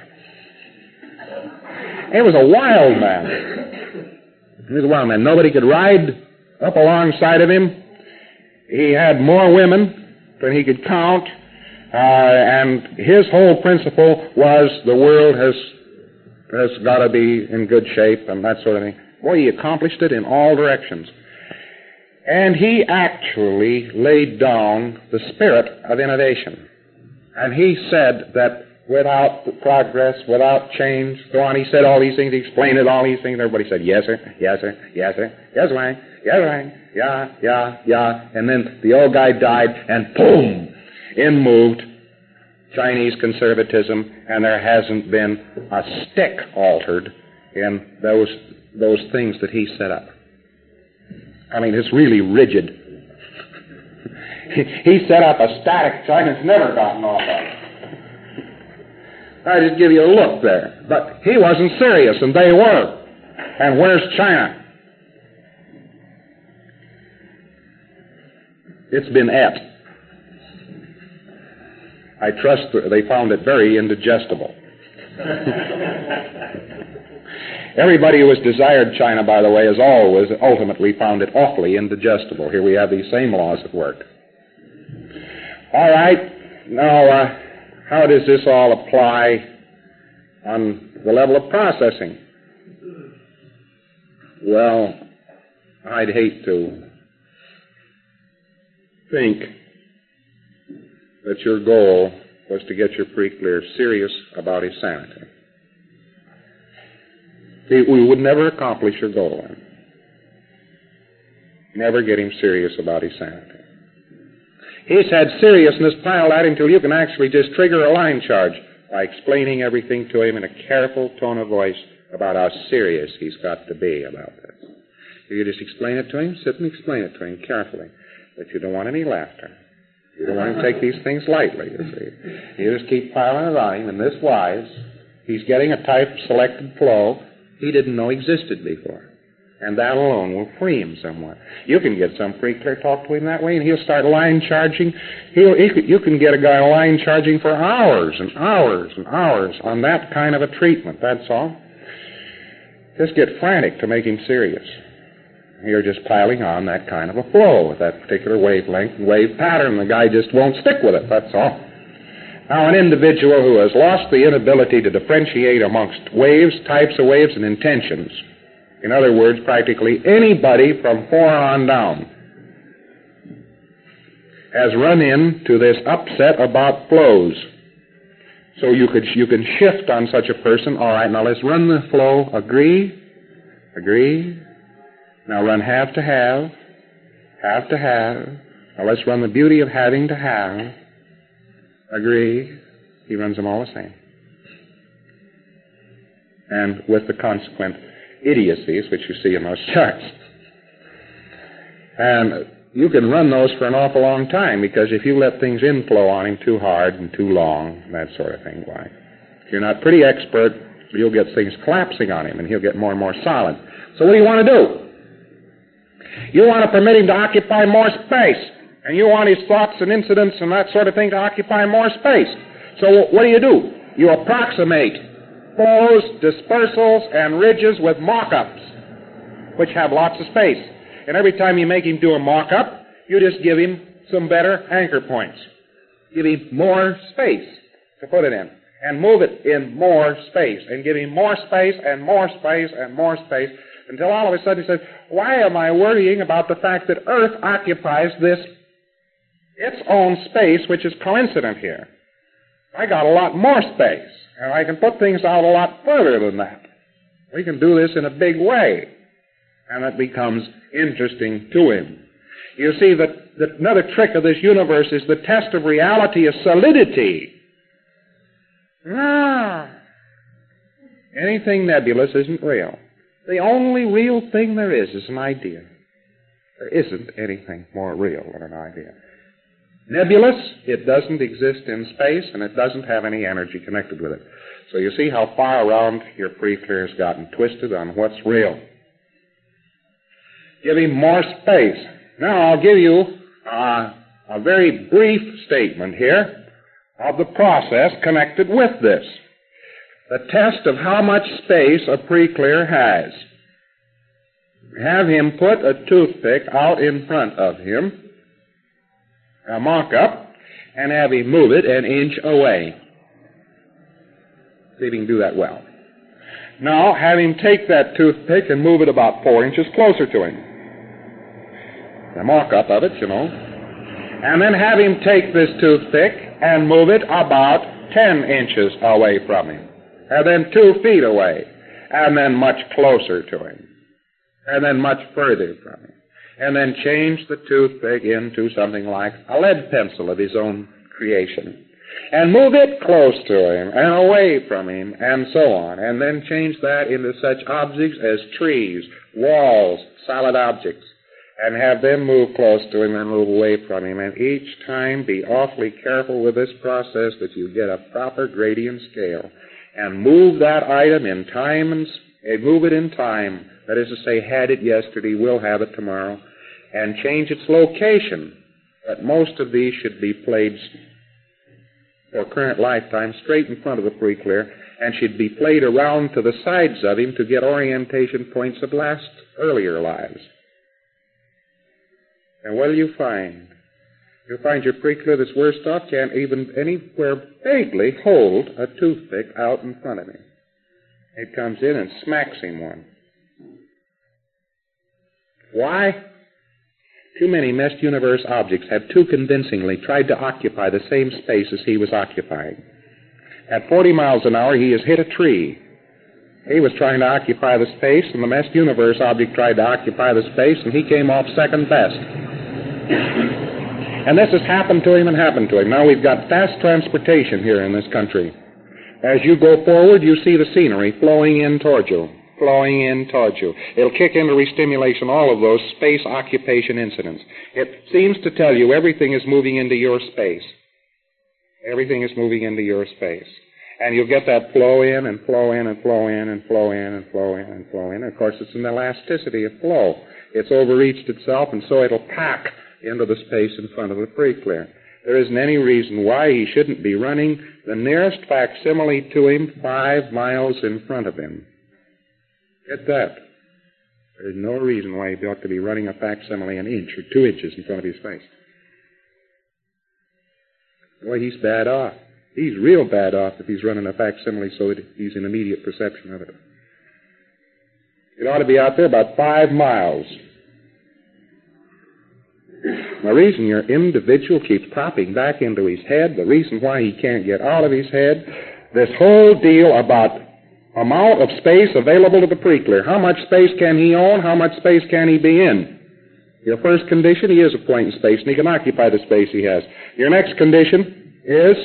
He was a wild man. He was a wild man. Nobody could ride up alongside of him. He had more women than he could count. Uh, and his whole principle was the world has has got to be in good shape and that sort of thing. Boy, he accomplished it in all directions. And he actually laid down the spirit of innovation. And he said that without progress, without change, so on, he said all these things, he explained it, all these things, and everybody said, yes, sir, yes, sir, yes, sir, yes, Wang, yes, Wang, yeah, yeah, yeah. And then the old guy died, and boom! In moved Chinese conservatism, and there hasn't been a stick altered in those those things that he set up. I mean, it's really rigid. He set up a static China that's never gotten off of it. I just give you a look there. But he wasn't serious, and they were. And where's China? It's been et. I trust they found it very indigestible. Everybody who has desired China, by the way, has always ultimately found it awfully indigestible. Here we have these same laws at work. All right. Now, uh, how does this all apply on the level of processing? Well, I'd hate to think that your goal was to get your pre-clear serious about his sanity. See, we would never accomplish your goal then. Never get him serious about his sanity. He's had seriousness piled at him until you can actually just trigger a line charge by explaining everything to him in a careful tone of voice about how serious he's got to be about this. You just explain it to him, sit and explain it to him carefully, that you don't want any laughter. You don't want him to take these things lightly, you see. You just keep piling it on him in this wise. He's getting a type of selected flow he didn't know existed before. And that alone will free him somewhat. You can get some pre-clear talk to him that way, and he'll start line charging. He'll, he could, you can get a guy line charging for hours and hours and hours on that kind of a treatment, that's all. Just get frantic to make him serious. You're just piling on that kind of a flow with that particular wavelength and wave pattern. The guy just won't stick with it, that's all. Now, an individual who has lost the inability to differentiate amongst waves, types of waves, and intentions, in other words, practically anybody from four on down, has run into this upset about flows. So you could you can shift on such a person. All right, now let's run the flow. Agree? Agree? Now run have to have. Have to have. Now let's run the beauty of having to have. Agree? He runs them all the same. And with the consequent idiocies, which you see in those charts. And you can run those for an awful long time, because if you let things inflow on him too hard and too long, that sort of thing, why, if you're not pretty expert, you'll get things collapsing on him, and he'll get more and more solid. So what do you want to do? You want to permit him to occupy more space, and you want his thoughts and incidents and that sort of thing to occupy more space. So what do you do? You approximate flows, dispersals, and ridges with mock-ups, which have lots of space. And every time you make him do a mock-up, you just give him some better anchor points. Give him more space to put it in, and move it in more space, and give him more space and more space and more space, until all of a sudden he says, why am I worrying about the fact that Earth occupies this, its own space, which is coincident here? I got a lot more space, and I can put things out a lot further than that. We can do this in a big way, and it becomes interesting to him. You see, that, that another trick of this universe is the test of reality is solidity. Ah, anything nebulous isn't real. The only real thing there is is an idea. There isn't anything more real than an idea. Nebulous, it doesn't exist in space, and it doesn't have any energy connected with it. So you see how far around your pre-clear has gotten twisted on what's real. Give him more space. Now I'll give you uh, a very brief statement here of the process connected with this. The test of how much space a pre-clear has. Have him put a toothpick out in front of him, a mock-up, and have him move it an inch away. See if he can do that well. Now, have him take that toothpick and move it about four inches closer to him. A mock-up of it, you know. And then have him take this toothpick and move it about ten inches away from him. And then two feet away. And then much closer to him. And then much further from him. And then change the toothpick into something like a lead pencil of his own creation. and move it close to him and away from him and so on, and then change that into such objects as trees, walls, solid objects, and have them move close to him and move away from him. And each time be awfully careful with this process that you get a proper gradient scale and move that item in time and move it in time. That is to say, had it yesterday, will have it tomorrow, and change its location. But most of these should be played for current lifetime straight in front of the pre-clear and should be played around to the sides of him to get orientation points of last earlier lives. And what do you find? You'll find your pre-clear that's worse off can't even anywhere vaguely hold a toothpick out in front of him. It comes in and smacks him one. Why? Too many meshed universe objects have too convincingly tried to occupy the same space as he was occupying. At forty miles an hour, he has hit a tree. He was trying to occupy the space, and the meshed universe object tried to occupy the space, and he came off second best. And this has happened to him and happened to him. Now we've got fast transportation here in this country. As you go forward, you see the scenery flowing in toward you. Flowing in towards you. It'll kick into restimulation all of those space occupation incidents. It seems to tell you everything is moving into your space. Everything is moving into your space. And you'll get that flow in and flow in and flow in and flow in and flow in and flow in. Of course, it's an elasticity of flow. It's overreached itself, and so it'll pack into the space in front of the pre-clear. There isn't any reason why he shouldn't be running the nearest facsimile to him five miles in front of him. Get that. There's no reason why he ought to be running a facsimile an inch or two inches in front of his face. Boy, he's bad off. He's real bad off if he's running a facsimile so that he's in immediate perception of it. It ought to be out there about five miles. The reason your individual keeps popping back into his head, the reason why he can't get out of his head, this whole deal about amount of space available to the pre-clear. How much space can he own? How much space can he be in? Your first condition, he is a point in space, and he can occupy the space he has. Your next condition is,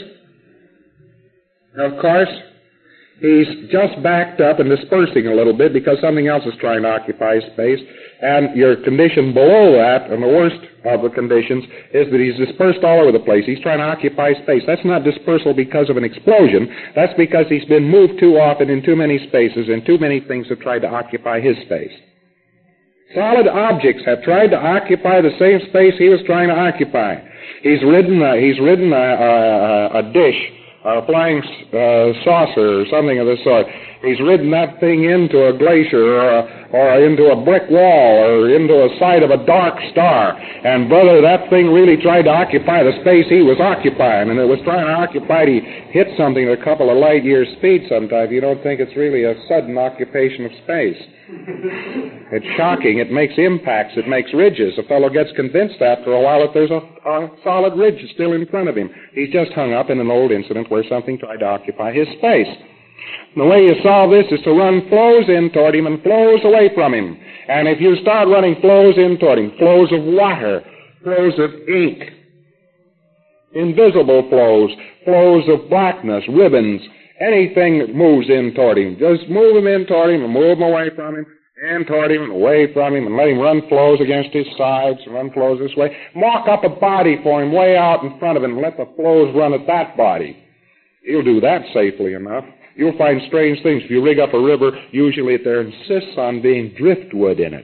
of course, he's just backed up and dispersing a little bit because something else is trying to occupy his space. And your condition below that, and the worst of the conditions, is that he's dispersed all over the place. He's trying to occupy space. That's not dispersal because of an explosion. That's because he's been moved too often in too many spaces, and too many things have tried to occupy his space. Solid objects have tried to occupy the same space he was trying to occupy. He's ridden a, he's ridden a, a, a dish, a flying uh, saucer or something of the sort. He's ridden that thing into a glacier or, a, or into a brick wall or into a side of a dark star. And, brother, that thing really tried to occupy the space he was occupying. And it was trying to occupy, he hit something at a couple of light years speed sometimes. You don't think it's really a sudden occupation of space. It's shocking. It makes impacts. It makes ridges. A fellow gets convinced after a while that there's a, a solid ridge still in front of him. He's just hung up in an old incident where something tried to occupy his space. The way you solve this is to run flows in toward him and flows away from him. And if you start running flows in toward him, flows of water, flows of ink, invisible flows, flows of blackness, ribbons, anything that moves in toward him, just move him in toward him and move him away from him, in toward him and away from him, and let him run flows against his sides, and run flows this way. Mock up a body for him way out in front of him and let the flows run at that body. He'll do that safely enough. You'll find strange things. If you rig up a river, usually there insists on being driftwood in it.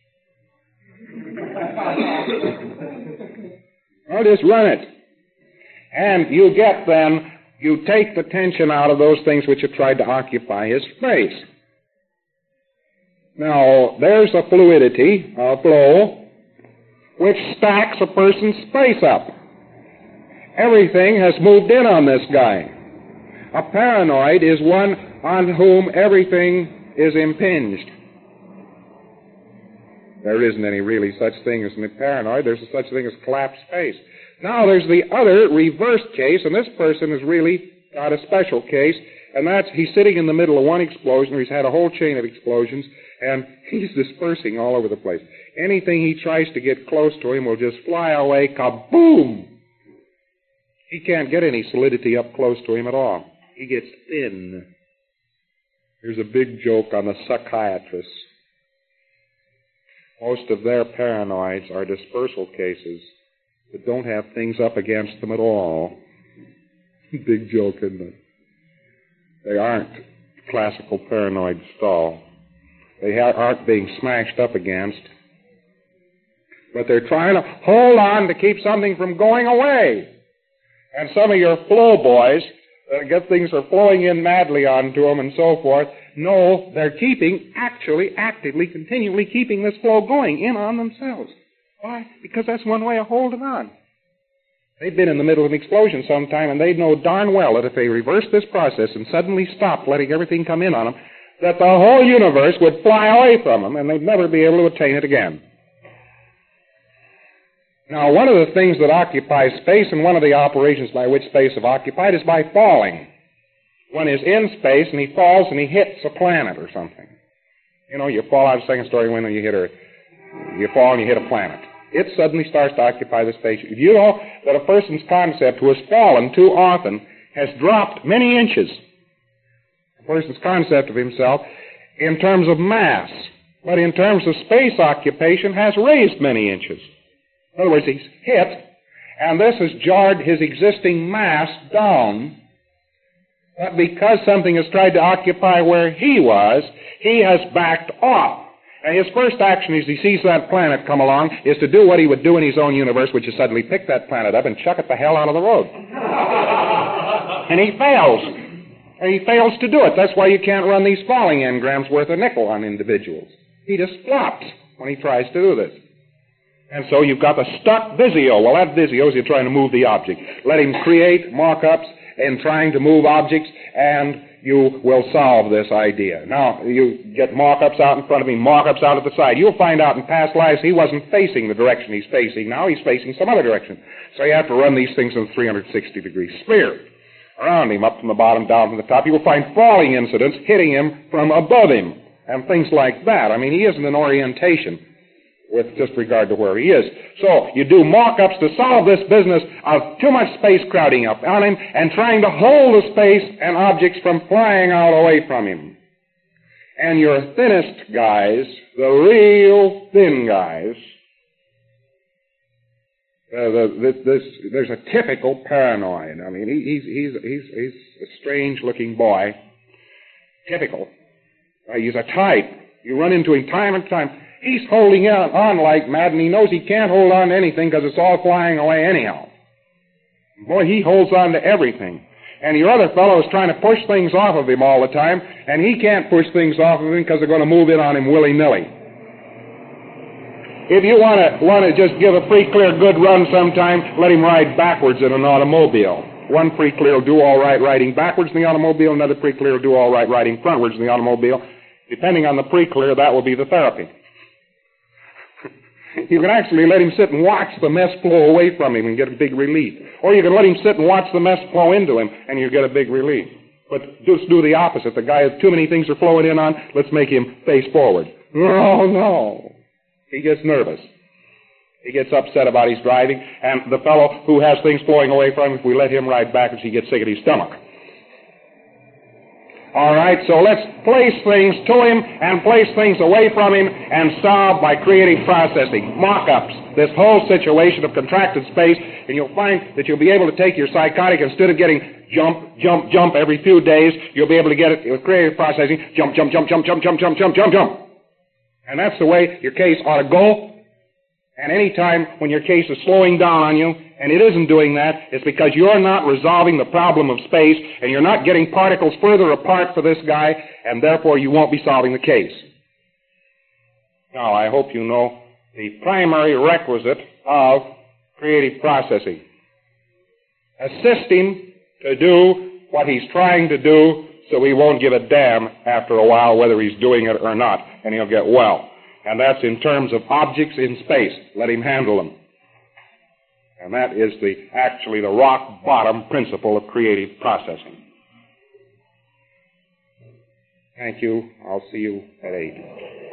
Well, just run it. And you get then, you take the tension out of those things which have tried to occupy his space. Now, there's a fluidity, a flow, which stacks a person's space up. Everything has moved in on this guy. A paranoid is one on whom everything is impinged. There isn't any really such thing as a paranoid. There's such thing as collapsed space. Now there's the other reversed case, and this person has really got a special case, and that's he's sitting in the middle of one explosion, or he's had a whole chain of explosions, and he's dispersing all over the place. Anything he tries to get close to him will just fly away, kaboom! He can't get any solidity up close to him at all. He gets thin. Here's a big joke on the psychiatrists. Most of their paranoids are dispersal cases that don't have things up against them at all. Big joke, isn't it? They aren't classical paranoids at all. They ha- aren't being smashed up against. But they're trying to hold on to keep something from going away. And some of your flow boys that get things are flowing in madly onto them and so forth, no, they're keeping, actually, actively, continually keeping this flow going in on themselves. Why? Because that's one way of holding on. They've been in the middle of an explosion sometime, and they know darn well that if they reversed this process and suddenly stopped letting everything come in on them, that the whole universe would fly away from them, and they'd never be able to attain it again. Now, one of the things that occupies space, and one of the operations by which space is occupied, is by falling. One is in space, and he falls, and he hits a planet or something. You know, you fall out of a second-story window, you hit a, you fall, and you hit a planet. It suddenly starts to occupy the space. You know that a person's concept who has fallen too often has dropped many inches. A person's concept of himself in terms of mass, but in terms of space occupation has raised many inches. In other words, he's hit, and this has jarred his existing mass down. But because something has tried to occupy where he was, he has backed off. And his first action as he sees that planet come along is to do what he would do in his own universe, which is suddenly pick that planet up and chuck it the hell out of the road. And he fails. And he fails to do it. That's why you can't run these falling engrams worth a nickel on individuals. He just flops when he tries to do this. And so you've got the stuck Visio. Well, that Visio is you're trying to move the object. Let him create mock-ups in trying to move objects, and you will solve this idea. Now, you get mock-ups out in front of him, mock-ups out at the side. You'll find out in past lives he wasn't facing the direction he's facing. Now he's facing some other direction. So you have to run these things in a three hundred sixty degree sphere around him, up from the bottom, down from the top. You will find falling incidents hitting him from above him and things like that. I mean, he isn't an orientation with just regard to where he is. So you do mock-ups to solve this business of too much space crowding up on him and trying to hold the space and objects from flying out away from him. And your thinnest guys, the real thin guys, uh, the, this, there's a typical paranoid. I mean, he, he's, he's, he's, he's a strange-looking boy. Typical. Uh, he's a type. You run into him time and time. He's holding on like mad, and he knows he can't hold on to anything because it's all flying away anyhow. Boy, he holds on to everything. And your other fellow is trying to push things off of him all the time, and he can't push things off of him because they're going to move in on him willy-nilly. If you want to want to just give a free, clear, good run sometime, let him ride backwards in an automobile. One free, clear will do all right riding backwards in the automobile, another free, clear will do all right riding frontwards in the automobile. Depending on the pre-clear, that will be the therapy. You can actually let him sit and watch the mess flow away from him and get a big relief. Or you can let him sit and watch the mess flow into him and you get a big relief. But just do the opposite. The guy has too many things are flowing in on, let's make him face forward. No, no. He gets nervous. He gets upset about his driving, and the fellow who has things flowing away from him, if we let him ride backwards, he gets sick at his stomach. All right, so let's place things to him and place things away from him and solve by creative processing, mock-ups, this whole situation of contracted space, and you'll find that you'll be able to take your psychotic, instead of getting jump, jump, jump every few days, you'll be able to get it with creative processing, jump, jump, jump, jump, jump, jump, jump, jump, jump, jump. And that's the way your case ought to go. And any time when your case is slowing down on you, and it isn't doing that, it's because you're not resolving the problem of space, and you're not getting particles further apart for this guy, and therefore you won't be solving the case. Now, I hope you know the primary requisite of creative processing. Assist him to do what he's trying to do, so he won't give a damn after a while whether he's doing it or not, and he'll get well. And that's in terms of objects in space. Let him handle them. And that is the actually the rock bottom principle of creative processing. Thank you. I'll see you at eight.